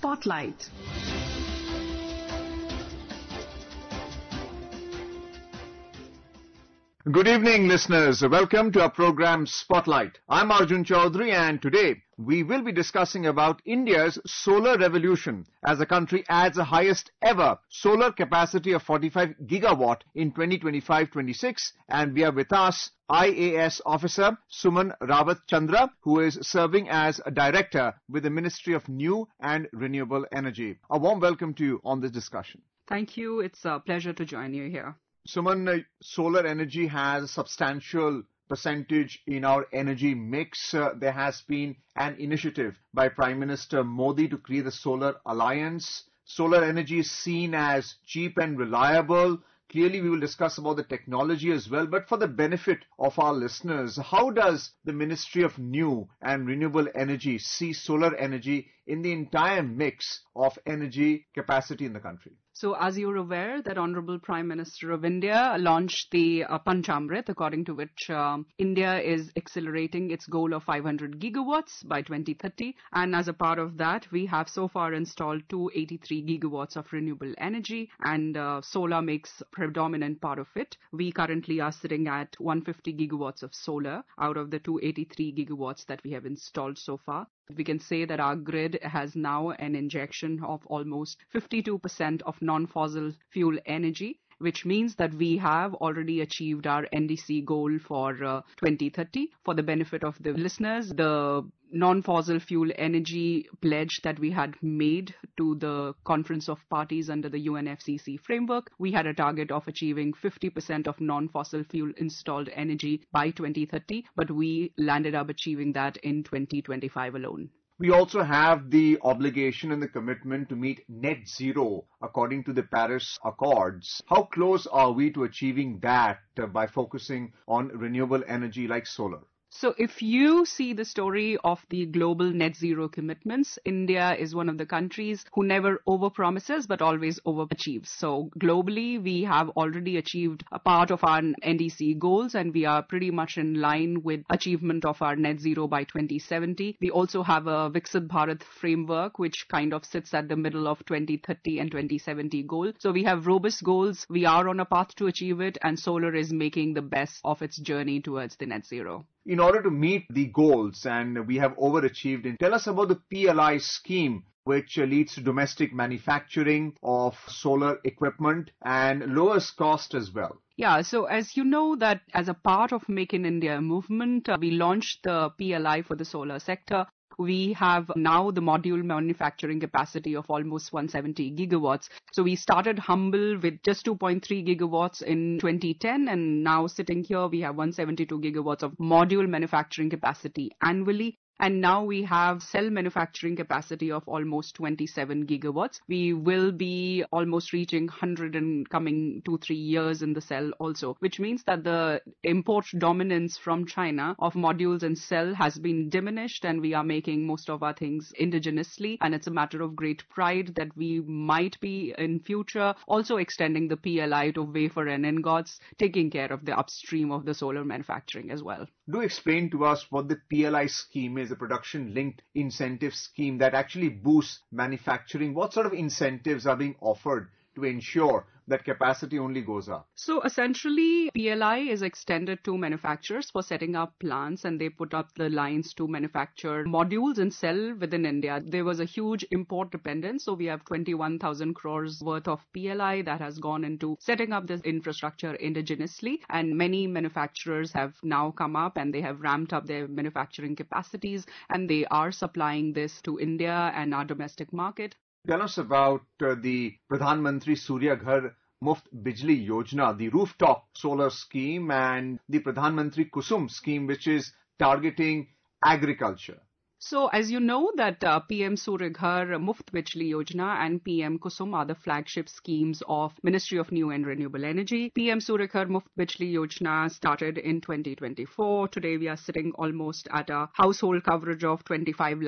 Spotlight. Good evening, listeners. Welcome to our program Spotlight. I'm Arjun Chaudhary, and today we will be discussing about India's solar revolution as the country adds the highest ever solar capacity of 45 gigawatt in 2025-26, and we are with us IAS officer Suman Rawat Chandra, who is serving as a director with the Ministry of New and Renewable Energy. A warm welcome to you on this discussion. Thank you. It's a pleasure to join you here. Suman, solar energy has a substantial percentage in our energy mix. There has been an initiative by Prime Minister Modi to create the Solar Alliance. Solar energy is seen as cheap and reliable. Clearly, we will discuss about the technology as well, but for the benefit of our listeners, how does the Ministry of New and Renewable Energy see solar energy in the entire mix of energy capacity in the country? So as you're aware, that Honorable Prime Minister of India launched the Panchamrit, according to which India is accelerating its goal of 500 gigawatts by 2030. And as a part of that, we have so far installed 283 gigawatts of renewable energy, and solar makes predominant part of it. We currently are sitting at 150 gigawatts of solar out of the 283 gigawatts that we have installed so far. We can say that our grid has now an injection of almost 52% of non-fossil fuel energy, which means that we have already achieved our NDC goal for 2030. For the benefit of the listeners, the non-fossil fuel energy pledge that we had made to the Conference of Parties under the UNFCCC framework, we had a target of achieving 50% of non-fossil fuel installed energy by 2030, but we landed up achieving that in 2025 alone. We also have the obligation and the commitment to meet net zero according to the Paris Accords. How close are we to achieving that by focusing on renewable energy like solar? So if you see the story of the global net zero commitments, India is one of the countries who never overpromises but always overachieves. So globally, we have already achieved a part of our NDC goals, and we are pretty much in line with achievement of our net zero by 2070. We also have a Viksit Bharat framework, which kind of sits at the middle of 2030 and 2070 goal. So we have robust goals. We are on a path to achieve it, and solar is making the best of its journey towards the net zero. In order to meet the goals, and we have overachieved, tell us about the PLI scheme, which leads to domestic manufacturing of solar equipment and lowers cost as well. Yeah, so as you know that as a part of Make in India movement, we launched the PLI for the solar sector. We have now the module manufacturing capacity of almost 170 gigawatts. So we started humble with just 2.3 gigawatts in 2010, and now sitting here we have 172 gigawatts of module manufacturing capacity annually. And now we have cell manufacturing capacity of almost 27 gigawatts. We will be almost reaching 100 in coming 2-3 years in the cell also, which means that the import dominance from China of modules and cell has been diminished, and we are making most of our things indigenously. And it's a matter of great pride that we might be in future also extending the PLI to wafer and ingots, taking care of the upstream of the solar manufacturing as well. Do explain to us what the PLI scheme is, a production-linked incentive scheme that actually boosts manufacturing. What sort of incentives are being offered to ensure that capacity only goes up? So essentially, PLI is extended to manufacturers for setting up plants, and they put up the lines to manufacture modules and cell within India. There was a huge import dependence, so we have 21,000 crores worth of PLI that has gone into setting up this infrastructure indigenously, and many manufacturers have now come up and they have ramped up their manufacturing capacities, and they are supplying this to India and our domestic market. Tell us about the Pradhan Mantri Surya Ghar Muft Bijli Yojana, the rooftop solar scheme, and the Pradhan Mantri Kusum scheme, which is targeting agriculture. So as you know that PM Surya Ghar Muft Bijli Yojana and PM Kusum are the flagship schemes of Ministry of New and Renewable Energy. PM Surya Ghar Muft Bijli Yojana started in 2024. Today we are sitting almost at a household coverage of 25 lakh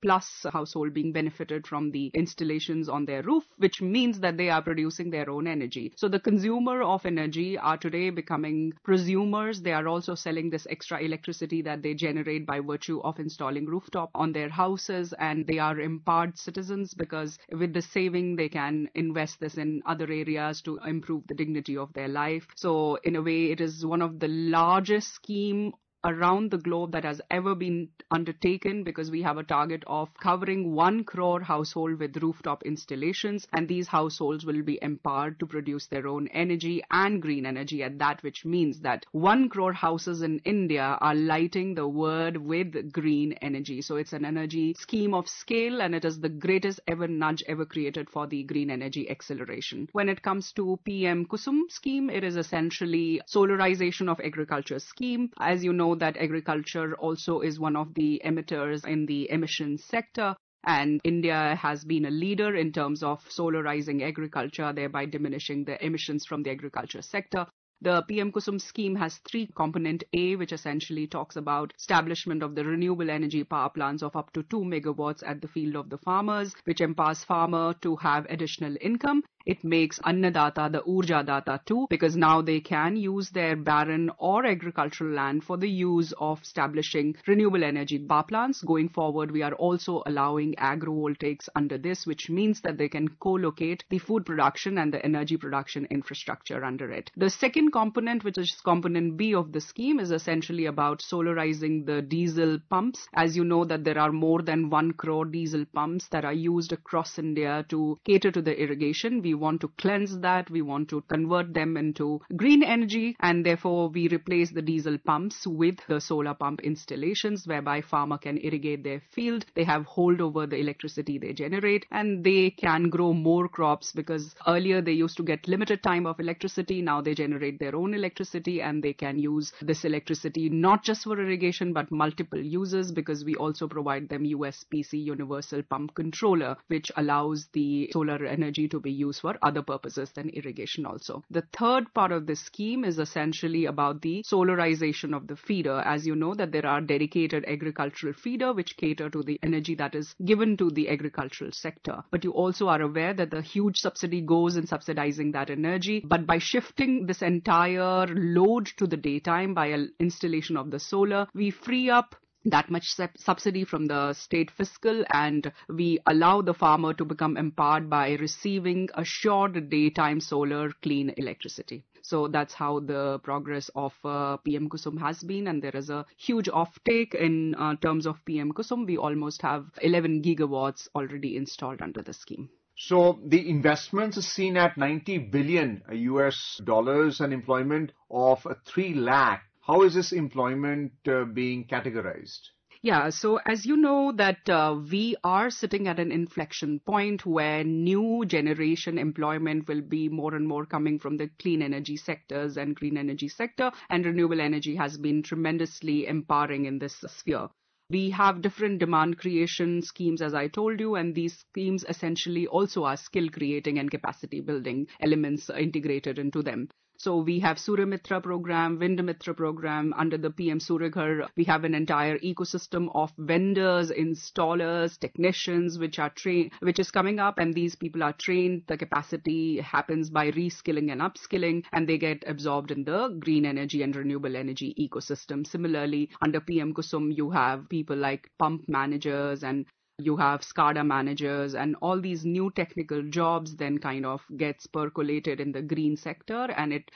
plus household being benefited from the installations on their roof, which means that they are producing their own energy. So the consumer of energy are today becoming prosumers. They are also selling this extra electricity that they generate by virtue of installing rooftop on their houses, and they are empowered citizens because with the saving they can invest this in other areas to improve the dignity of their life. So in a way, it is one of the largest scheme around the globe that has ever been undertaken, because we have a target of covering 1 crore household with rooftop installations, and these households will be empowered to produce their own energy and green energy at that, which means that 1 crore houses in India are lighting the world with green energy. So it's an energy scheme of scale, and it is the greatest ever nudge ever created for the green energy acceleration. When it comes to PM Kusum scheme, it is essentially solarization of agriculture scheme. As you know, that agriculture also is one of the emitters in the emissions sector. And India has been a leader in terms of solarizing agriculture, thereby diminishing the emissions from the agriculture sector. The PM Kusum scheme has 3 component A, which essentially talks about establishment of the renewable energy power plants of up to 2 megawatts at the field of the farmers, which empowers farmer to have additional income. It makes Annadata the Urja Data too, because now they can use their barren or agricultural land for the use of establishing renewable energy power plants. Going forward, we are also allowing agrovoltaics under this, which means that they can co-locate the food production and the energy production infrastructure under it. The second component, which is component B of the scheme, is essentially about solarizing the diesel pumps. As you know, that there are more than 1 crore diesel pumps that are used across India to cater to the irrigation. We want to cleanse that. We want to convert them into green energy, and therefore we replace the diesel pumps with the solar pump installations, whereby farmer can irrigate their field. They have hold over the electricity they generate, and they can grow more crops, because earlier they used to get limited time of electricity. Now they generate their own electricity, and they can use this electricity not just for irrigation but multiple uses, because we also provide them USPC, Universal Pump Controller, which allows the solar energy to be used for other purposes than irrigation also. The third part of this scheme is essentially about the solarization of the feeder. As you know, that there are dedicated agricultural feeder which cater to the energy that is given to the agricultural sector. But you also are aware that the huge subsidy goes in subsidizing that energy. But by shifting this entire load to the daytime by an installation of the solar, we free up that much subsidy from the state fiscal, and we allow the farmer to become empowered by receiving assured daytime solar clean electricity. So that's how the progress of PM Kusum has been, and there is a huge offtake in terms of PM Kusum. We almost have 11 gigawatts already installed under the scheme. So the investments are seen at $90 billion US dollars and employment of 3 lakh. How is this employment being categorized? Yeah, so as you know that we are sitting at an inflection point where new generation employment will be more and more coming from the clean energy sectors and green energy sector, and renewable energy has been tremendously empowering in this sphere. We have different demand creation schemes, as I told you, and these schemes essentially also are skill creating and capacity building elements integrated into them. So we have Surya Mitra program, Wind Mitra program. Under the PM Surya Ghar, we have an entire ecosystem of vendors, installers, technicians, which is coming up, and these people are trained. The capacity happens by reskilling and upskilling, and they get absorbed in the green energy and renewable energy ecosystem. Similarly, under PM Kusum, you have people like pump managers, and you have SCADA managers, and all these new technical jobs then kind of gets percolated in the green sector, and it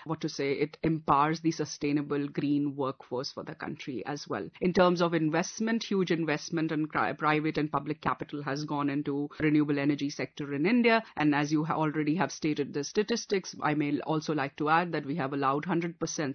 empowers the sustainable green workforce for the country as well. In terms of investment, huge investment and private and public capital has gone into renewable energy sector in India, and as you already have stated the statistics, I may also like to add that we have allowed 100%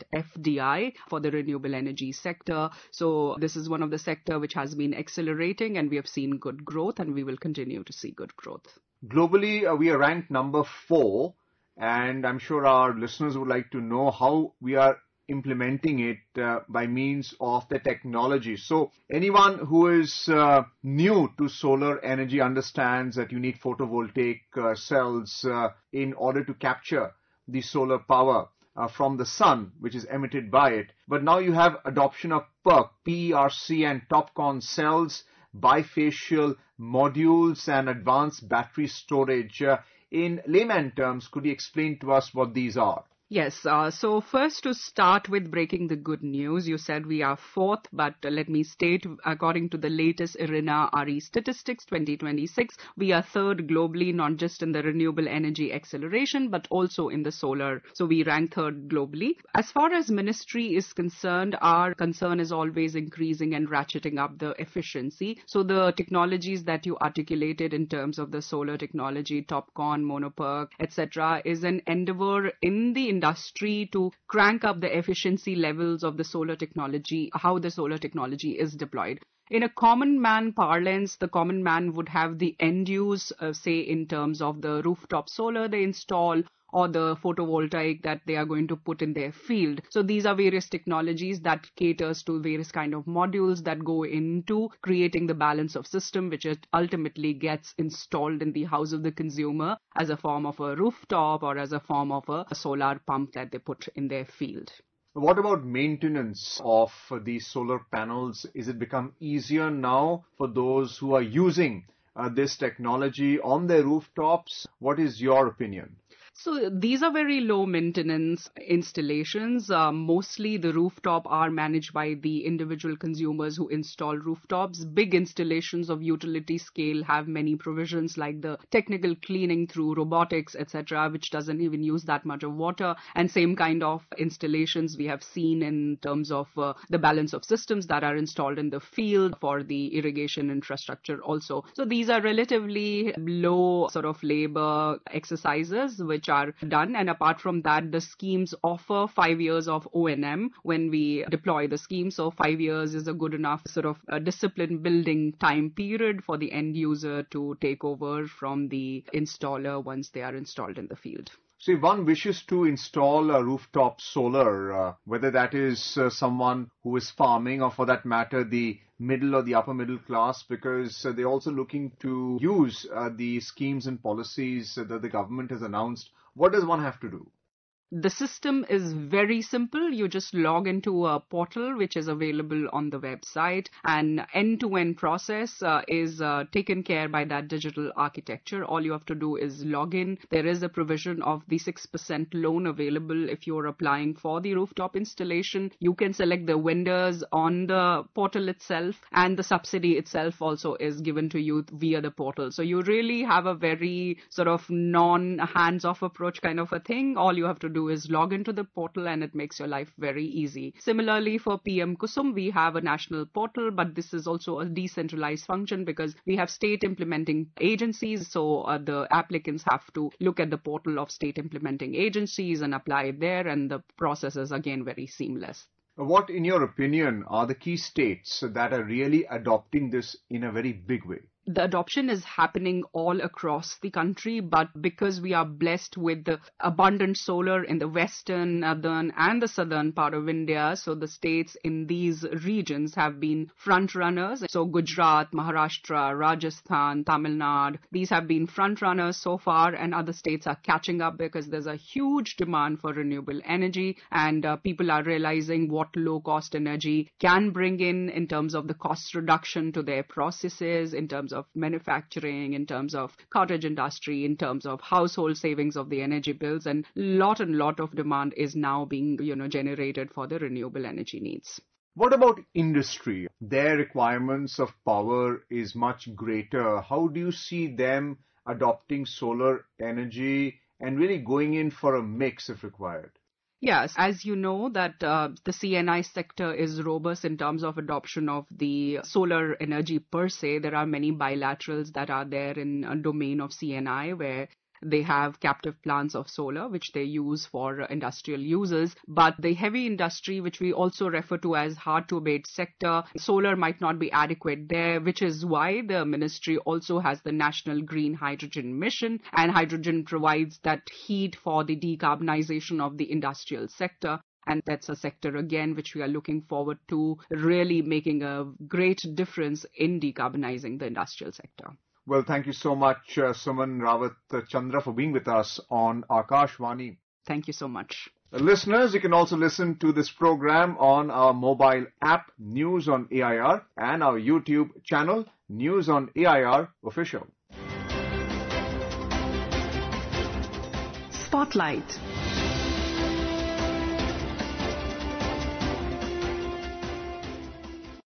FDI for the renewable energy sector. So this is one of the sector which has been accelerating, and we have seen good growth, and we will continue to see good growth. Globally, we are ranked number 4, and I'm sure our listeners would like to know how we are implementing it by means of the technology. So anyone who is new to solar energy understands that you need photovoltaic cells in order to capture the solar power from the sun, which is emitted by it. But now you have adoption of PERC, and TOPCon cells. bifacial modules and advanced battery storage. In layman terms, could you explain to us what these are? Yes, so first to start with breaking the good news, you said we are fourth, but let me state, according to the latest IRENA RE statistics 2026, we are third globally, not just in the renewable energy acceleration, but also in the solar. So we rank third globally. As far as ministry is concerned, our concern is always increasing and ratcheting up the efficiency. So the technologies that you articulated in terms of the solar technology, TOPCon, Monoperc, etc., is an endeavor in the industry to crank up the efficiency levels of the solar technology, how the solar technology is deployed. In a common man parlance, the common man would have the end use, say in terms of the rooftop solar they install, or the photovoltaic that they are going to put in their field. So these are various technologies that caters to various kind of modules that go into creating the balance of system, which it ultimately gets installed in the house of the consumer as a form of a rooftop or as a form of a solar pump that they put in their field. What about maintenance of these solar panels? Is it become easier now for those who are using this technology on their rooftops? What is your opinion? So these are very low maintenance installations. Mostly the rooftop are managed by the individual consumers who install rooftops. Big installations of utility scale have many provisions like the technical cleaning through robotics, etc., which doesn't even use that much of water. And same kind of installations we have seen in terms of the balance of systems that are installed in the field for the irrigation infrastructure also. So these are relatively low sort of labor exercises which are done, and apart from that the schemes offer 5 years of O&M when we deploy the scheme. So 5 years is a good enough sort of discipline building time period for the end user to take over from the installer once they are installed in the field. So if one wishes to install a rooftop solar, whether that is someone who is farming or for that matter the middle or the upper middle class, because they're also looking to use the schemes and policies that the government has announced, what does one have to do? The system is very simple. You just log into a portal which is available on the website, and end-to-end process is taken care by that digital architecture. All you have to do is log in. There is a provision of the 6% loan available if you're applying for the rooftop installation. You can select the vendors on the portal itself, and the subsidy itself also is given to you via the portal. So you really have a very sort of non-hands-off approach kind of a thing. All you have to do is log into the portal and it makes your life very easy. Similarly, for PM Kusum, we have a national portal, but this is also a decentralized function because we have state implementing agencies. So the applicants have to look at the portal of state implementing agencies and apply it there, and the process is again very seamless. What, in your opinion, are the key states that are really adopting this in a very big way? The adoption is happening all across the country, but because we are blessed with the abundant solar in the western, northern and the southern part of India, so the states in these regions have been front runners. So Gujarat, Maharashtra, Rajasthan, Tamil Nadu, these have been front runners so far, and other states are catching up because there's a huge demand for renewable energy, and people are realizing what low cost energy can bring in terms of the cost reduction to their processes, in terms of manufacturing, in terms of cottage industry, in terms of household savings of the energy bills, and lot of demand is now being generated for the renewable energy needs. What about industry? Their requirements of power is much greater. How do you see them adopting solar energy and really going in for a mix if required? Yes, as you know that the CNI sector is robust in terms of adoption of the solar energy per se. There are many bilaterals that are there in a domain of CNI where they have captive plants of solar, which they use for industrial uses. But the heavy industry, which we also refer to as hard to abate sector, solar might not be adequate there, which is why the ministry also has the National Green Hydrogen Mission, and hydrogen provides that heat for the decarbonization of the industrial sector. And that's a sector, again, which we are looking forward to really making a great difference in decarbonizing the industrial sector. Well, thank you so much, Suman Rawat Chandra, for being with us on Akashvani. Thank you so much. Listeners, you can also listen to this program on our mobile app, News on AIR, and our YouTube channel, News on AIR Official. Spotlight.